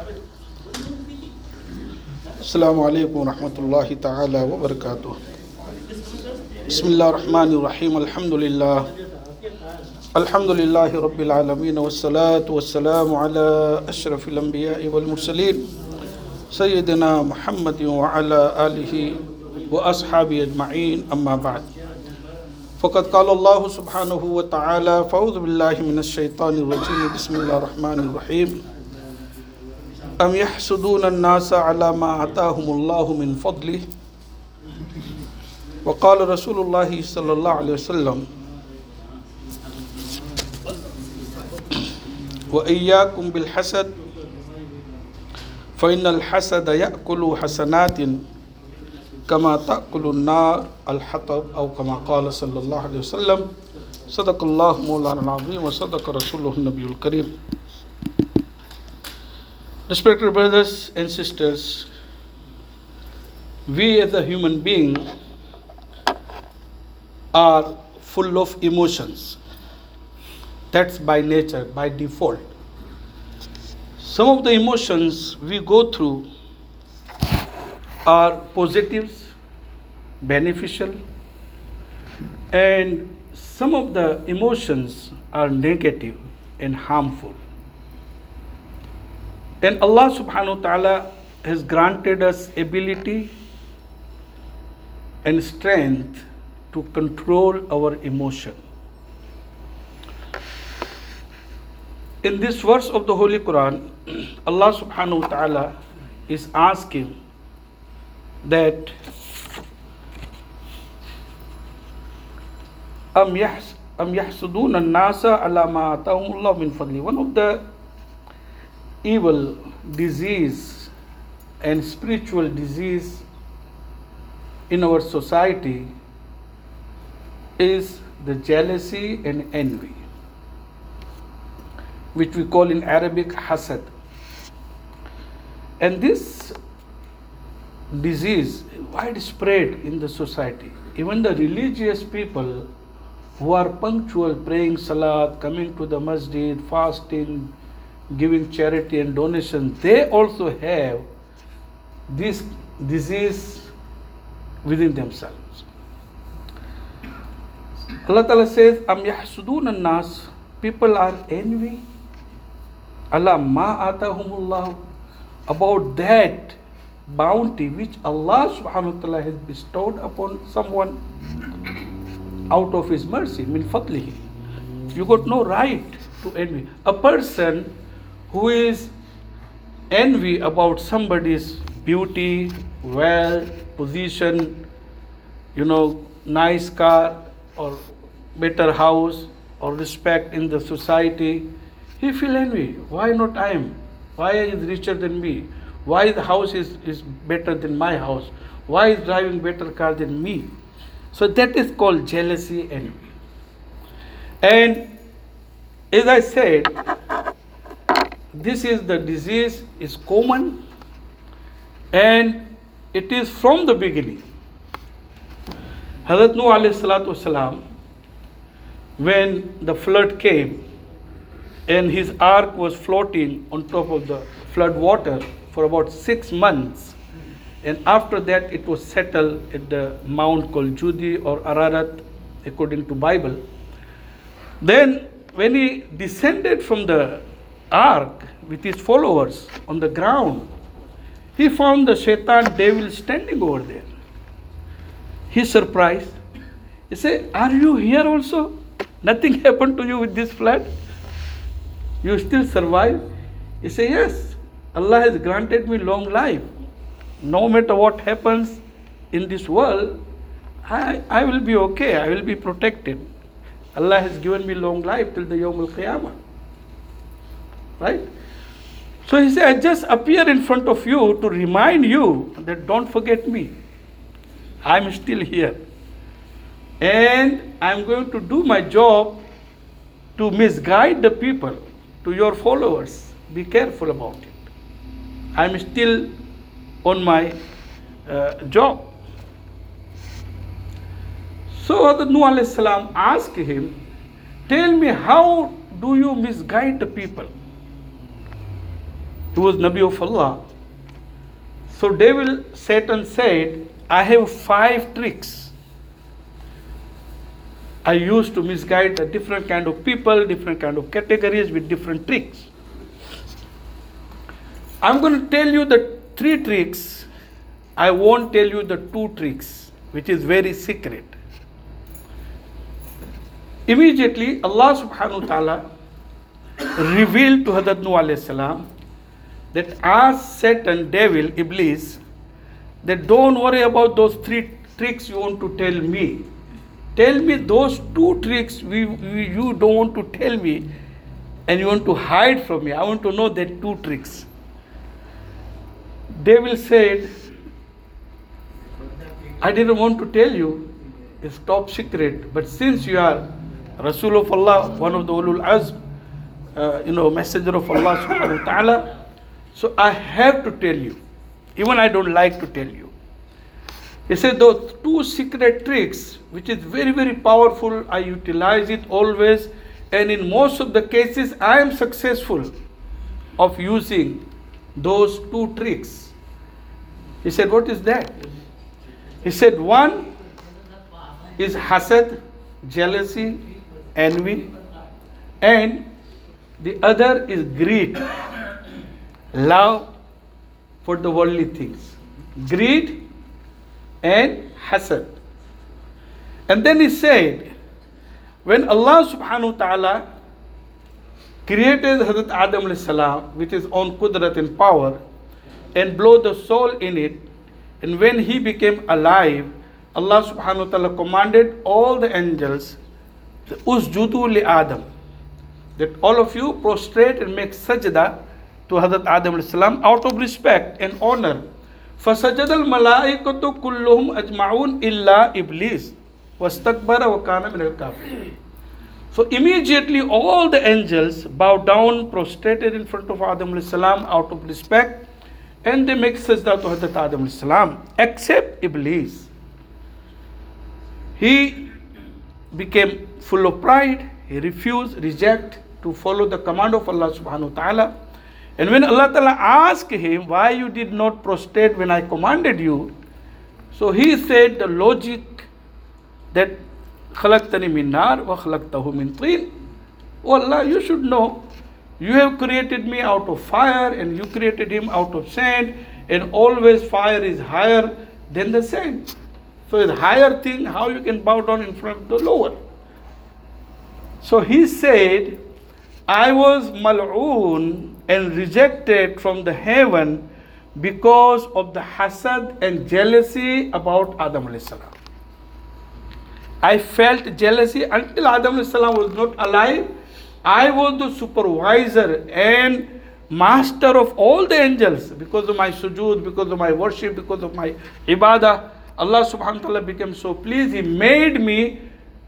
Assalamu alaikum wa rahmatullahi ta'ala wa barakatuh. Bismillah ar-Rahman ar-Rahim. Alhamdulillah. Alhamdulillahi Rabbil Alameen. Wa salatu wa salamu ala ashrafil anbiya'i wal mursaleen. Sayyidina Muhammadin wa ala alihi wa ashabi ajma'een. Amma ba'd. فقد قال الله سبحانه وتعالى فأعوذ بالله من الشيطان الرجيم بسم الله الرحمن الرحيم أم يحسدون الناس على ما آتاهم الله من فضله وقال رسول الله صلى الله عليه وسلم وإياكم بالحسد فإن الحسد يأكل حسنات كما تأكل النار الحطب أو كما قال صلى الله عليه وسلم صدق الله مولانا العظيم وصدق رسوله النبي الكريم. Respected brothers and sisters, we as a human being are full of emotions. That's by nature, by default. Some of the emotions we go through are positives, beneficial, and some of the emotions are negative and harmful. And Allah subhanahu wa ta'ala has granted us ability and strength to control our emotion. In this verse of the Holy Quran, Allah subhanahu wa ta'ala is asking that am yahsuduna an-nasa ala ma atahumullah min fadli. One of the evil disease and spiritual disease in our society is the jealousy and envy, which we call in Arabic hasad. And this disease widespread in the society. Even the religious people who are punctual, praying salat, coming to the masjid, fasting, giving charity and donation, they also have this disease within themselves. Allah Ta'ala says, Am yahsudun an-nas, people are envy. Allah ma atahumullah, about that bounty which Allah subhanahu wa ta'ala has bestowed upon someone out of His mercy, min fadlihi. You got no right to envy. A person who is envy about somebody's beauty, wealth, position, nice car or better house or respect in the society, he feel envy. Why not I am? Why is richer than me? Why the house is better than my house? Why is driving better car than me? So that is called jealousy, envy. And as I said, this is the disease is common and it is from the beginning. Hazrat Nuh alayhi salatu wasalam, when the flood came and his ark was floating on top of the flood water for about 6 months, and after that it was settled at the mount called Judi or Ararat according to Bible. Then when he descended from the ark with his followers on the ground, he found the shaitan devil standing over there. He's surprised. He said, are you here also? Nothing happened to you with this flood? You still survive? He said, yes, Allah has granted me long life. No matter what happens in this world, I will be okay. I will be protected. Allah has given me long life till the Yawm al-Qiyamah. Right? So he said, I just appear in front of you to remind you that don't forget me. I'm still here. And I'm going to do my job to misguide the people, to your followers. Be careful about it. I'm still on my job. So Hazrat Nuh alayhi salam asked him, tell me, how do you misguide the people? He was Nabi of Allah. So Satan said, I have 5 tricks. I used to misguide a different kind of people, different kind of categories with different tricks. I'm going to tell you the 3 tricks. I won't tell you the 2 tricks, which is very secret. Immediately, Allah subhanahu wa ta'ala revealed to Hazrat Nuh alayhi salam that ask Satan, devil, Iblis, that don't worry about those 3 tricks you want to tell me. Tell me those 2 tricks you don't want to tell me and you want to hide from me. I want to know that 2 tricks. Devil said, I didn't want to tell you. It's top secret. But since you are Rasul of Allah, one of the Ulul Azm, messenger of Allah subhanahu wa ta'ala, so I have to tell you. Even I don't like to tell you. He said those 2 secret tricks, which is very, very powerful, I utilize it always, and in most of the cases I am successful of using those 2 tricks. He said, what is that? He said, one is hasad, jealousy, envy, and the other is greed, love for the worldly things. Greed and hasad. And then he said, when Allah subhanahu wa ta'ala created Hazrat Adam alayhi salam with his own qudrat and power and blow the soul in it, and when he became alive, Allah subhanahu wa ta'ala commanded all the angels, usjudu li Adam, that all of you prostrate and make sajda to Hazrat Adam alayhi salam out of respect and honor. فَسَجَدَ الْمَلَائِكَةُ كُلُّهُمْ أَجْمَعُونَ إِلَّا إِبْلِيسَ وَاسْتَكْبَرَ وَكَانَ مِنَ الْكَافِرِينَ. So immediately all the angels bow down, prostrated in front of Adam alayhi salam out of respect, and they make sajda to Hazrat Adam alayhi salam, except Iblis. He became full of pride. He reject to follow the command of Allah subhanahu wa ta'ala. And when Allah ta'ala asked him, why you did not prostrate when I commanded you? So he said the logic that khalaqtani min nar wa khalaqtahu min teen. Oh Allah, you should know. You have created me out of fire and you created him out of sand, and always fire is higher than the sand. So it's higher thing, how you can bow down in front of the lower? So he said, I was mal'oon and rejected from the heaven because of the hasad and jealousy about Adam alayhi salam. I felt jealousy until Adam alayhi salam was not alive. I was the supervisor and master of all the angels because of my sujood, because of my worship, because of my ibadah. Allah subhanahu wa ta'ala became so pleased. He made me,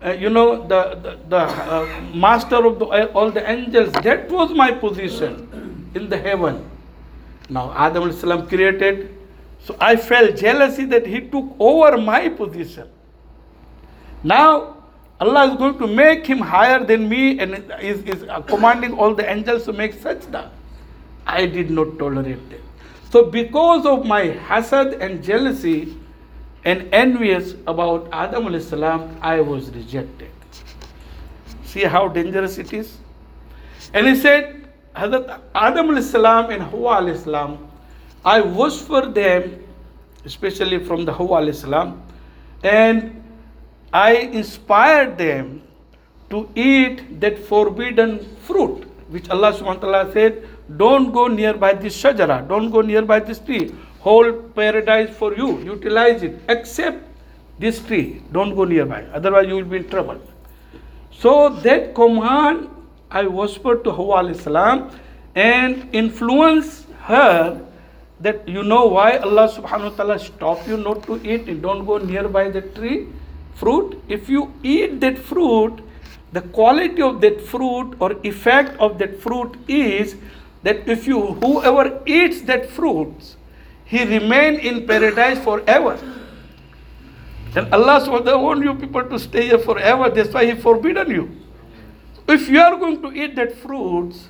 the master of all the angels. That was my position in the heaven. Now Adam alayhi salam created. So I felt jealousy that he took over my position. Now Allah is going to make him higher than me and is commanding all the angels to make sajda. I did not tolerate that. So because of my hasad and jealousy and envious about Adam alayhi salam, I was rejected. See how dangerous it is? And he said, Hazrat Adam alayhi salam and Hawa alayhi salam, I was for them, especially from the Hawa alayhi salam, and I inspired them to eat that forbidden fruit, which Allah subhanahu wa ta'ala said, don't go nearby this shajara, don't go nearby this tree. Whole paradise for you, utilize it, except this tree, don't go nearby, otherwise you will be in trouble. So that command I whispered to Hawa alayhi salam and influence her that you know why Allah subhanahu wa ta'ala stopped you not to eat and don't go nearby the tree. Fruit, if you eat that fruit, the quality of that fruit or effect of that fruit is that whoever eats that fruit, he remain in paradise forever. And Allah subhanahu wa ta'ala wants you people to stay here forever. That's why He forbidden you. If you are going to eat that fruit,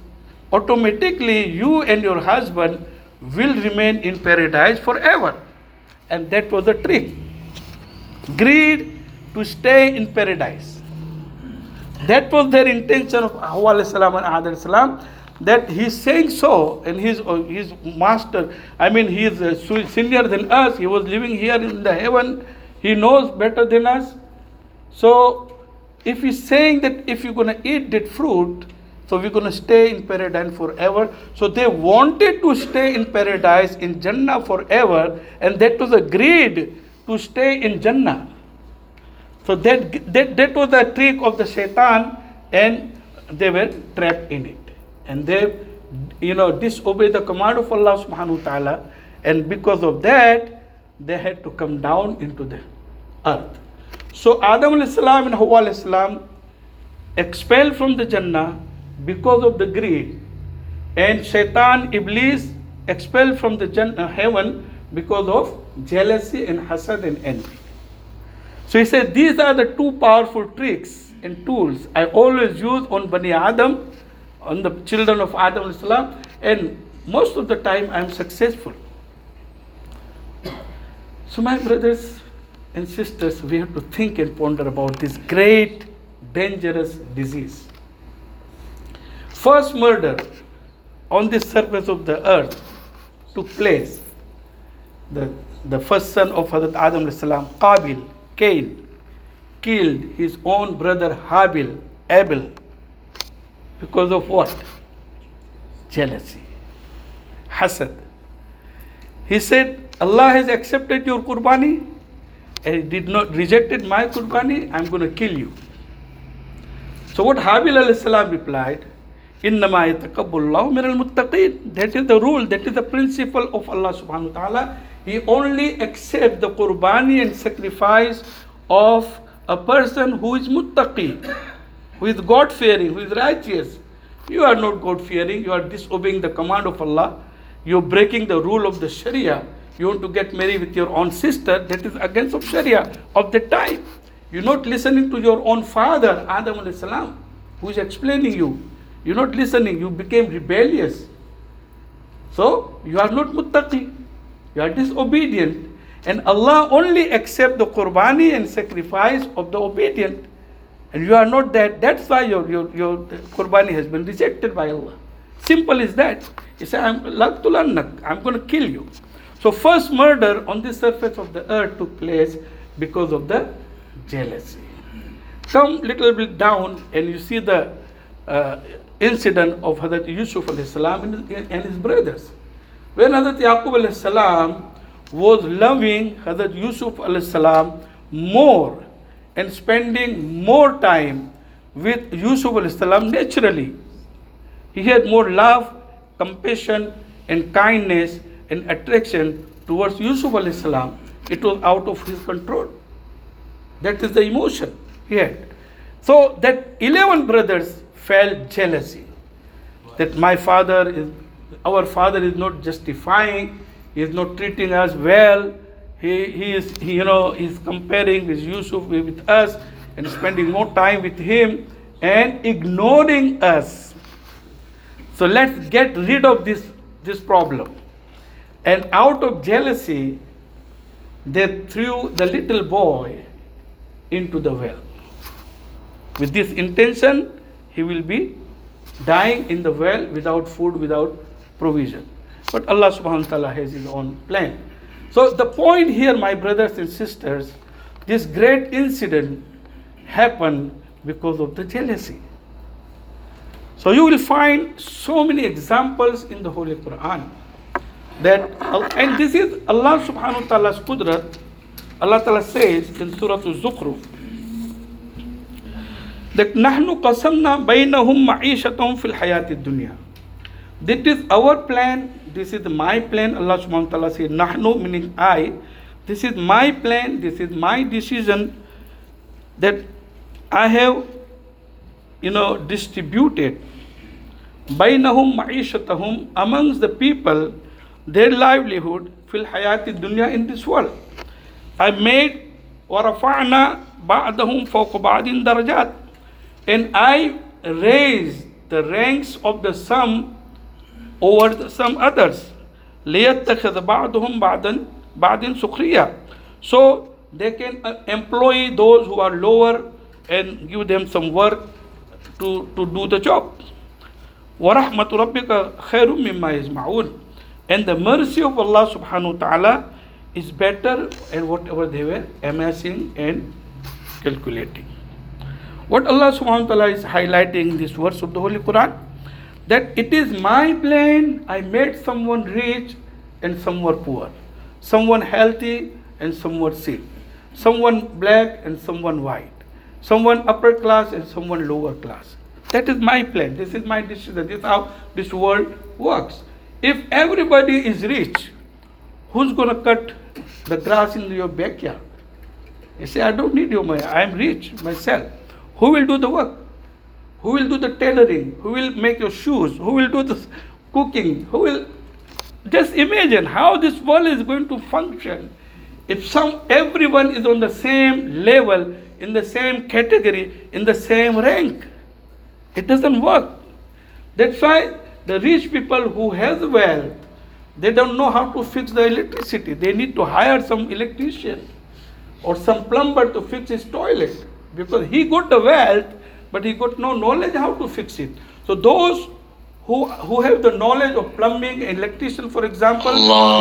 automatically you and your husband will remain in paradise forever. And that was the trick. Greed to stay in paradise. That was their intention of Hawa alayhi salam and Adam alayhi salam, that he's saying so, and his master, I mean, he is senior than us, he was living here in the heaven, he knows better than us. So, if he's saying that if you're going to eat that fruit, so we're going to stay in paradise forever. So they wanted to stay in paradise, in Jannah forever, and that was a greed to stay in Jannah. So that was the trick of the shaitan, and they were trapped in it. And they, disobeyed the command of Allah subhanahu wa ta'ala, and because of that, they had to come down into the earth. So Adam alayhi salam and Hawa alayhi salam expelled from the Jannah because of the greed, and Shaitan, Iblis, expelled from the heaven because of jealousy and hasad and envy. So he said, these are the two powerful tricks and tools I always use on Bani Adam, on the children of Adam alayhi salam, and most of the time I am successful. So my brothers and sisters, we have to think and ponder about this great, dangerous disease. First murder on the surface of the earth took place. The first son of Hazrat Adam alayhi salam, Qabil, Cain, killed his own brother Habil, Abel, because of what? Jealousy, hasad. He said, Allah has accepted your qurbani, and he did not rejected my qurbani, I'm going to kill you. So what Habil alayhi salam replied, إِنَّمَا يَتَقَبُّ اللَّهُ مِنَ الْمُتَّقِينَ. That is the rule, that is the principle of Allah subhanahu wa ta'ala. He only accepts the qurbani and sacrifice of a person who is muttaqi, who is God-fearing, who is righteous. You are not God-fearing, you are disobeying the command of Allah, you are breaking the rule of the Sharia. You want to get married with your own sister, that is against of Sharia of the time. You're not listening to your own father, Adam alayhi salam, who is explaining you. You're not listening, you became rebellious. So, you are not muttaqi, you are disobedient. And Allah only accepts the qurbani and sacrifice of the obedient. And you are not that. That's why your qurbani has been rejected by Allah. Simple as that. He said, I'm going to kill you. So first murder on the surface of the earth took place because of the jealousy. Come little bit down and you see the incident of Hazrat Yusuf alayhi salam and his brothers. When Hazrat Yaqub alayhi salam was loving Hazrat Yusuf alayhi salam more and spending more time with Yusuf alayhi salam naturally, he had more love, compassion and kindness and attraction towards Yusuf alayhi salam. It was out of his control. That is the emotion he had. So that 11 brothers felt jealousy, that our father is not justifying, he is not treating us well, he is comparing with Yusuf with us and spending more time with him and ignoring us. So let's get rid of this problem. And out of jealousy, they threw the little boy into the well. With this intention, he will be dying in the well without food, without provision. But Allah subhanahu wa ta'ala has his own plan. So the point here, my brothers and sisters, this great incident happened because of the jealousy. So you will find so many examples in the Holy Quran that, and this is Allah subhanahu wa ta'ala's qudrat. Allah ta'ala says in Surah Al-Zukhruf that نَحْنُ قَسَمْنَا بَيْنَهُمْ مَعِيشَتَهُمْ فِي الْحَيَاةِ الدُّنْيَا. This is our plan, this is my plan. Allah subhanahu wa ta'ala says نَحْنُ meaning I. This is my plan, this is my decision that I have distributed بَيْنَهُمْ مَعِيشَتَهُمْ amongst the people their livelihood fil hayati dunya in this world. I made وَرَفَعْنَا بَعْدَهُمْ فَوْقَ بَعْدٍ دَرَجَاتٍ, and I raised the ranks of the some over some others. لِيَتَّخِذَ بَعْضُهُمْ بَعْضٍ سُخْرِيًّا. So they can employ those who are lower and give them some work to do the job. وَرَحْمَةُ رَبِّكَ خَيْرٌ مِمَّا يَجْمَعُونَ. And the mercy of Allah subhanahu wa ta'ala is better than whatever they were amassing and calculating. What Allah subhanahu wa ta'ala is highlighting in this verse of the Holy Quran, that it is my plan, I made someone rich and someone poor, someone healthy and someone sick, someone black and someone white, someone upper class and someone lower class. That is my plan. This is my decision. This is how this world works. If everybody is rich, who's going to cut the grass in your backyard? You say, I don't need your money. I am rich myself. Who will do the work? Who will do the tailoring? Who will make your shoes? Who will do the cooking? Who will... Just imagine how this world is going to function if everyone is on the same level, in the same category, in the same rank. It doesn't work. That's why the rich people who have wealth, they don't know how to fix the electricity. They need to hire some electrician or some plumber to fix his toilet, because he got the wealth, but he got no knowledge how to fix it. So those who have the knowledge of plumbing and electrician, for example,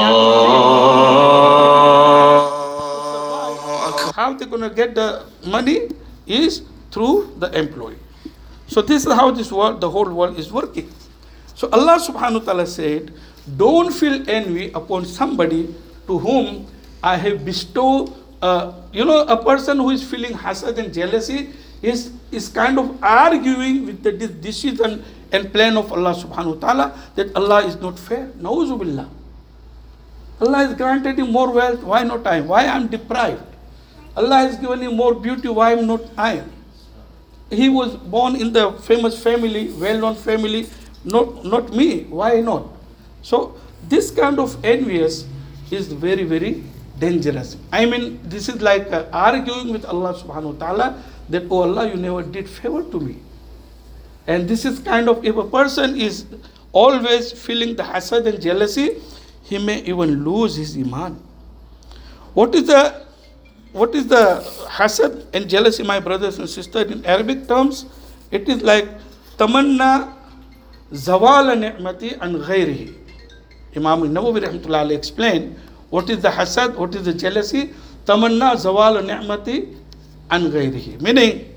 how they're going to get the money is through the employee. So this is how this world, the whole world is working. So Allah subhanahu wa ta'ala said, don't feel envy upon somebody to whom I have bestowed. A person who is feeling hasad and jealousy is kind of arguing with the decision and plan of Allah subhanahu wa ta'ala, that Allah is not fair. Na'uzu billah. Allah has granted him more wealth, why not I? Why I am deprived? Allah has given him more beauty, why am not I? He was born in the famous family, well-known family, not me, why not? So this kind of envious is very, very dangerous. I mean, this is like arguing with Allah subhanahu wa ta'ala that, oh Allah, you never did favor to me. And this is kind of, if a person is always feeling the hasad and jealousy, he may even lose his iman. What is the hasad and jealousy, my brothers and sisters, in Arabic terms? It is like tamanna zawal ni'mati an ghayrihi. Imam Nawawi rahmatullah alayhi explained what is the hasad, what is the jealousy. Tamanna zawal ni'mati an ghayrihi, meaning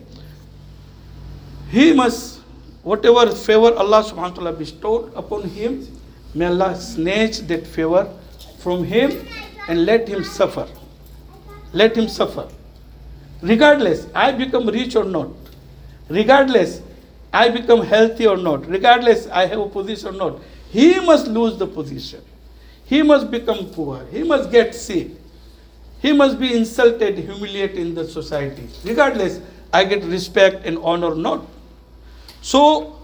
he must, whatever favor Allah subhanahu wa ta'ala bestowed upon him, may Allah snatch that favor from him and let him suffer. Let him suffer. Regardless, I become rich or not. Regardless, I become healthy or not. Regardless, I have a position or not. He must lose the position. He must become poor. He must get sick. He must be insulted, humiliated in the society. Regardless, I get respect and honor or not. So,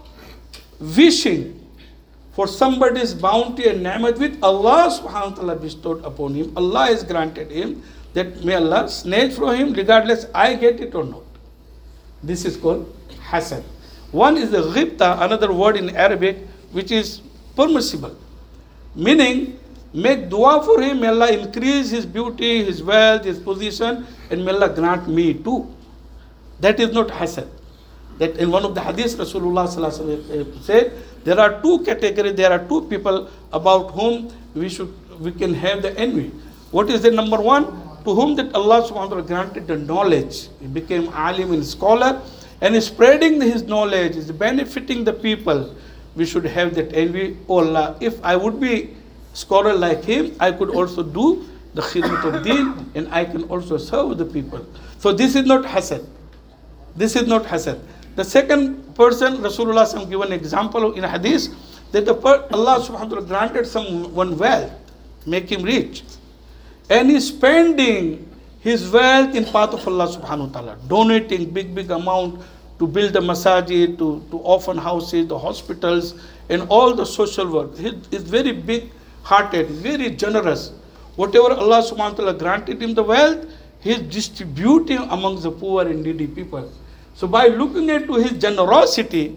wishing for somebody's bounty and ni'mat with Allah subhanahu wa ta'ala bestowed upon him, Allah has granted him, that may Allah snatch from him, regardless I get it or not. This is called hasad. One is the ghibta, another word in Arabic, which is permissible. Meaning, make dua for him, may Allah increase his beauty, his wealth, his position, and may Allah grant me too. That is not hasad. That in one of the hadiths, Rasulullah sallallahu alaihi wasallam said, there are two categories, there are two people about whom we can have the envy. What is the number one? To whom that Allah subhanahu wa ta'ala granted the knowledge. He became alim and scholar, and is spreading his knowledge, is benefiting the people. We should have that envy. Oh Allah, if I would be scholar like him, I could also do the khidmat of deen, and I can also serve the people. So this is not hasad. This is not hasad. The second person, Rasulullah sallallahu given an example in a hadith, that Allah subhanahu wa ta'ala granted someone wealth, make him rich, and he's spending his wealth in path of Allah subhanahu wa ta'ala, donating big amount to build the masajid, to orphan houses, the hospitals, and all the social work. He is very big hearted, very generous. Whatever Allah subhanahu wa ta'ala granted him the wealth, he is distributing among the poor and needy people. So by looking into his generosity,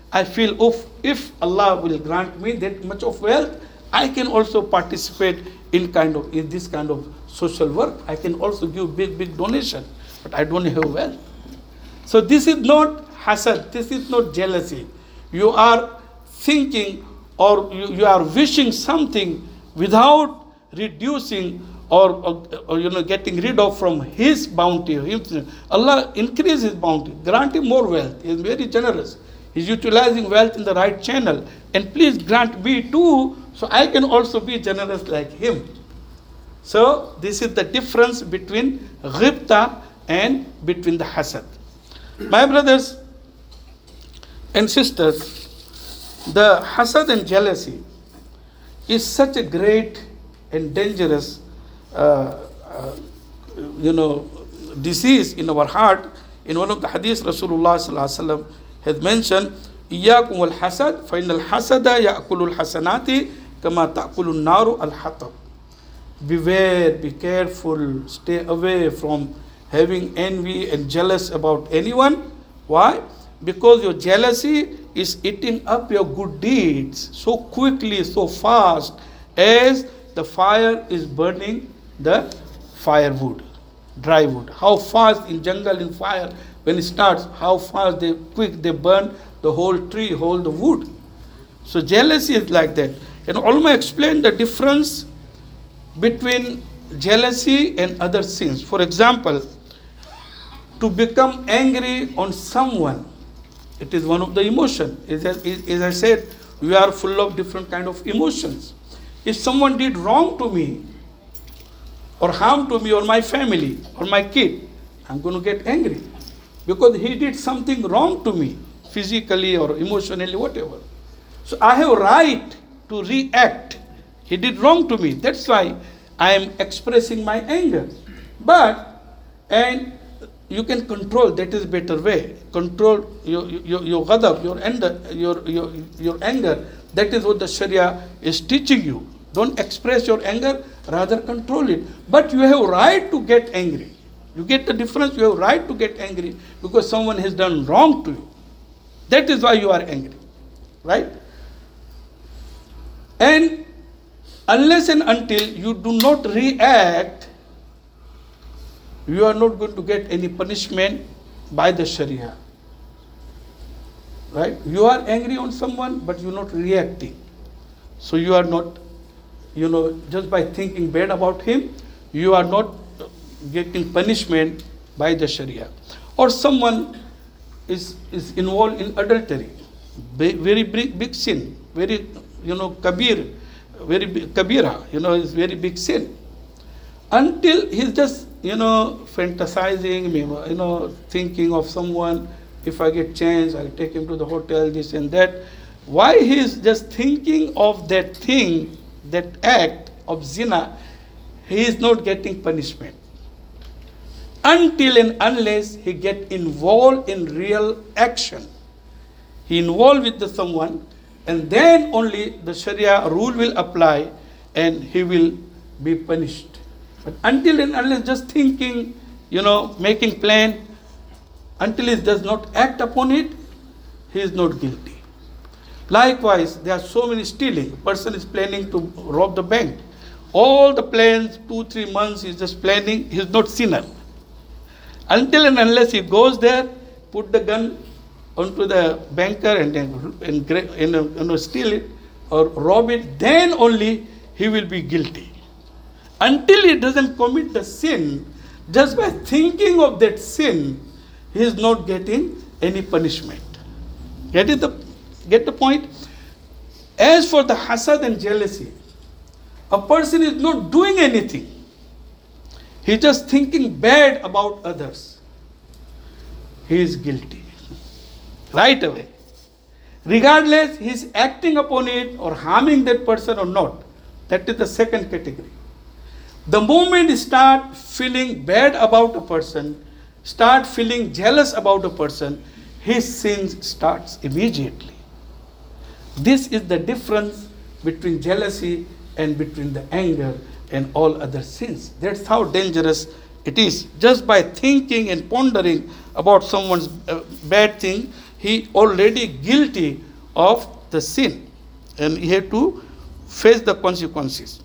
I feel, if Allah will grant me that much of wealth, I can also participate in this kind of social work. I can also give big donation, but I don't have wealth. So this is not hasad, this is not jealousy. You are thinking, or you are wishing something without reducing or getting rid of from His bounty. Allah increase His bounty, grant him more wealth. He is very generous. He is utilizing wealth in the right channel. And please grant me too, so I can also be generous like him. So this is the difference between ghibta and between the hasad. My brothers and sisters, the hasad and jealousy is such a great and dangerous disease in our heart. In one of the hadiths, Rasulullah sallallahu alaihi wasallam has mentioned, "Iyyakum wal hasad, fa innal hasada ya'kulu al hasanati kama ta'kulu an-naru al hatab." Beware, be careful, stay away from having envy and jealous about anyone. Why? Because your jealousy is eating up your good deeds so quickly, so fast, as the fire is burning the firewood, dry wood. How fast in jungle, in fire, when it starts, how fast they burn the whole tree, whole the wood. So jealousy is like that. And ulama explained the difference between jealousy and other sins. For example, to become angry on someone, it is one of the emotions. As I said, we are full of different kind of emotions. If someone did wrong to me, or harm to me, or my family, or my kid, I'm going to get angry because he did something wrong to me, physically or emotionally, whatever. So I have a right to react. He did wrong to me. That's why I am expressing my anger. And you can control. That is better way. Control your ghadab, your anger. That is what the Sharia is teaching you. Don't express your anger, rather control it. But you have right to get angry. You get the difference? You have right to get angry because someone has done wrong to you. That is why you are angry. Right? And unless and until you do not react, you are not going to get any punishment by the Sharia. Right? You are angry on someone, but you are not reacting. So you are not, just by thinking bad about him, you are not getting punishment by the Sharia. Or someone is involved in adultery, very big sin, very, kabir, very big, kabira, is very big sin. Until he's just, fantasizing, thinking of someone, if I get chance, I'll take him to the hotel, this and that. Why he is just thinking of that thing, that act of zina, he is not getting punishment. Until and unless he get involved in real action. He involved with someone, and then only the Sharia rule will apply and he will be punished. But until and unless just thinking, making plan, until he does not act upon it, he is not guilty. Likewise, there are so many stealing. Person is planning to rob the bank. All the plans, 2-3 months, he is just planning. He is not sinner. Until and unless he goes there, put the gun onto the banker and steal it or rob it, then only he will be guilty. Until he doesn't commit the sin, just by thinking of that sin, he is not getting any punishment. Get the point? As for the hasad and jealousy, a person is not doing anything. He is just thinking bad about others. He is guilty. Right away. Regardless, he is acting upon it or harming that person or not. That is the second category. The moment you start feeling bad about a person, start feeling jealous about a person, his sin starts immediately. This is the difference between jealousy and between the anger and all other sins. That's how dangerous it is. Just by thinking and pondering about someone's bad thing, he already guilty of the sin, and he had to face the consequences.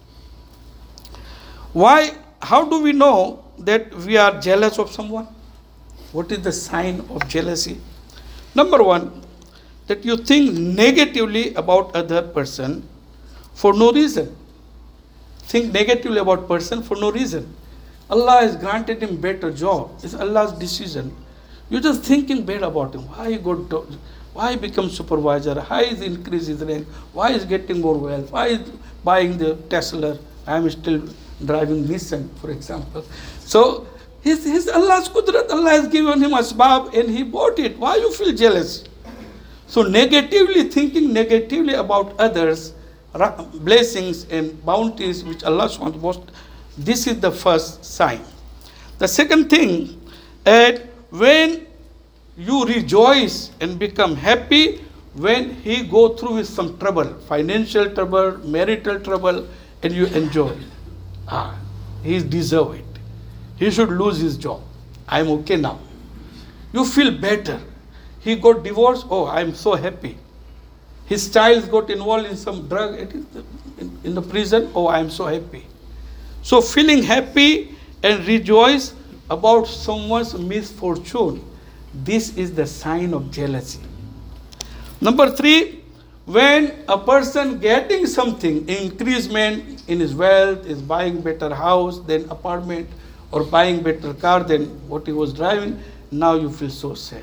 Why? How do we know that we are jealous of someone? What is the sign of jealousy? Number one, that you think negatively about other person for no reason. Think negatively about person for no reason. Allah has granted him better job. It's Allah's decision. You're just thinking bad about him. Why he got, why he become supervisor? Why is increase his rank? Why is getting more wealth? Why is buying the Tesla? I am still driving Nissan, for example. So his Allah's qudrat. Allah has given him asbab and he bought it. Why you feel jealous? So negatively thinking negatively about others, blessings and bounties which Allah wants, this is the first sign. The second thing, when you rejoice and become happy when he go through with some trouble, financial trouble, marital trouble, and you enjoy. He deserve it. He should lose his job. I'm okay now. You feel better. He got divorced. Oh, I'm so happy. His child got involved in some drug in the prison. Oh, I'm so happy. So feeling happy and rejoice about someone's misfortune, this is the sign of jealousy. Number three, when a person getting something, increasement in his wealth, is buying better house than apartment, or buying better car than what he was driving, now you feel so sad.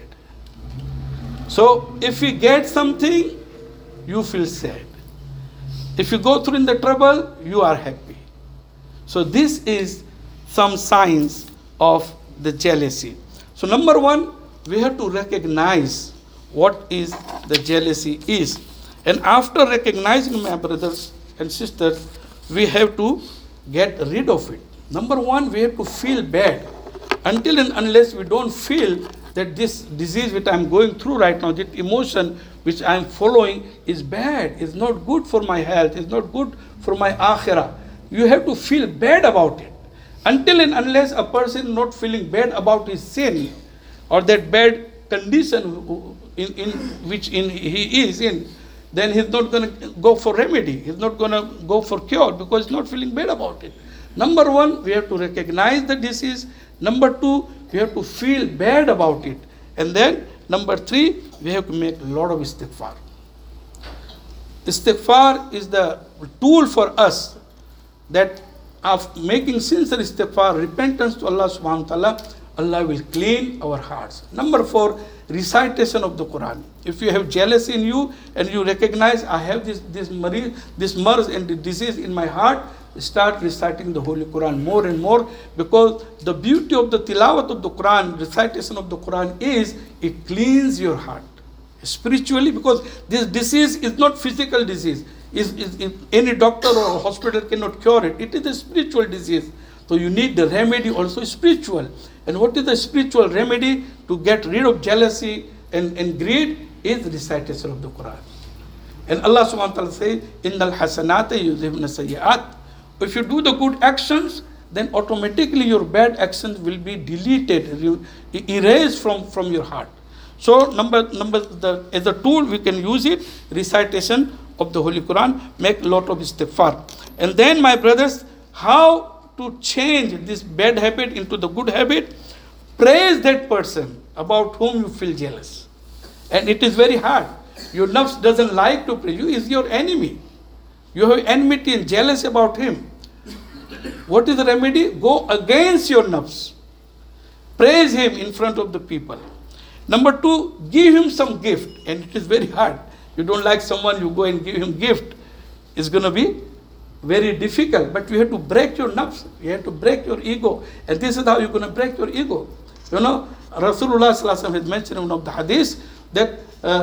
So if you get something, you feel sad. If you go through in the trouble, you are happy. So this is some signs of the jealousy. So number one, we have to recognize what is the jealousy is. And after recognizing, my brothers and sisters, we have to get rid of it. Number one, we have to feel bad. Until and unless we don't feel that this disease which I'm going through right now, this emotion which I'm following is bad, is not good for my health, is not good for my akhirah. You have to feel bad about it. Until and unless a person not feeling bad about his sin or that bad condition in which he is in, then he's not going to go for remedy. He's not going to go for cure because he's not feeling bad about it. Number one, we have to recognize the disease. Number two, we have to feel bad about it. And then number three, we have to make a lot of istighfar. Istighfar is the tool for us that of making sincere istighfar, repentance to Allah subhanahu wa ta'ala, Allah will clean our hearts. Number four, recitation of the Quran. If you have jealousy in you and you recognize I have this merz and the disease in my heart, start reciting the Holy Quran more and more, because the beauty of the tilawat of the Quran, recitation of the Quran, is it cleans your heart spiritually, because this disease is not physical disease. Any doctor or hospital cannot cure it. It is a spiritual disease. So you need the remedy also spiritual. And what is the spiritual remedy to get rid of jealousy and greed is recitation of the Quran. And Allah subhanahu wa ta'ala says, Innal hasanata yuzhibna sayyi'at. If you do the good actions, then automatically your bad actions will be deleted, erased from your heart. So as a tool we can use it, recitation of the Holy Quran, make a lot of istighfar. And then, my brothers, how to change this bad habit into the good habit? Praise that person about whom you feel jealous. And it is very hard. Your nafs doesn't like to praise you, is your enemy. You have enmity and jealous about him. What is the remedy? Go against your nafs. Praise him in front of the people. Number two, give him some gift. And it is very hard. You don't like someone, you go and give him gift. It's going to be very difficult. But you have to break your nafs. You have to break your ego. And this is how you're going to break your ego. You know, Rasulullah sallallahu alaihi wasallam has mentioned in one of the hadiths that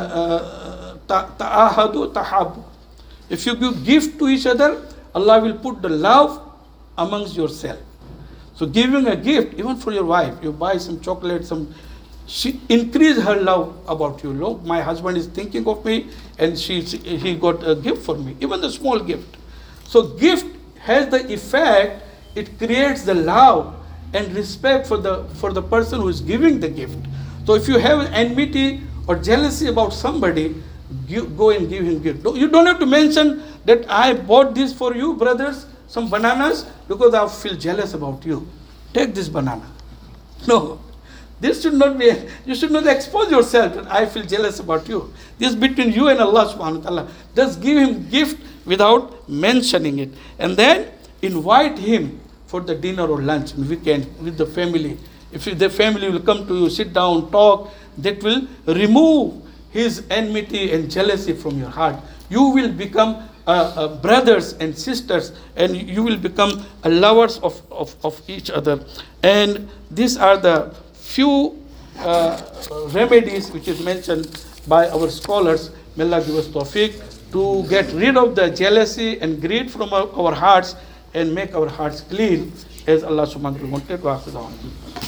ta'ahadu tahabu. If you give gift to each other, Allah will put the love amongst yourself. So giving a gift, even for your wife, you buy some chocolate, she increase her love about you. Look, my husband is thinking of me and he got a gift for me, even the small gift. So gift has the effect, it creates the love and respect for the person who is giving the gift. So if you have enmity or jealousy about somebody, go and give him gift. You don't have to mention that I bought this for you, brothers, some bananas, because I feel jealous about you. Take this banana. No. This should not be, you should not expose yourself that I feel jealous about you. This is between you and Allah subhanahu wa ta'ala. Just give him gift without mentioning it. And then invite him for the dinner or lunch on weekend with the family. If the family will come to you, sit down, talk, that will remove his enmity and jealousy from your heart. You will become brothers and sisters, and you will become lovers of each other. And these are the few remedies which is mentioned by our scholars. May Allah give us tawfiq to get rid of the jealousy and greed from our hearts and make our hearts clean as Allah subhanahu wa ta'ala wanted.